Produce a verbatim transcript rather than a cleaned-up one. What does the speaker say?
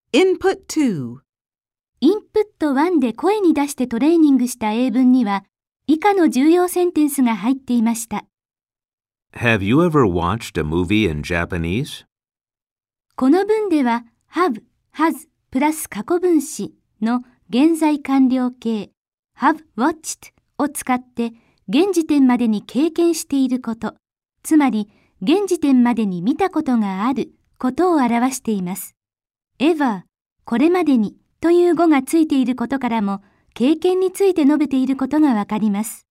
Input two. インプットワンで声に出してトレーニングした英文には、以下の重要センテンスが入っていました。 Have you ever watched a movie in Japanese? この文では have, has プラス過去分詞の現在完了形 have watched を使って現時点までに経験していること、つまり現時点までに見たことがあることを表しています。ever これまでにという語がついていることからも経験について述べていることがわかります。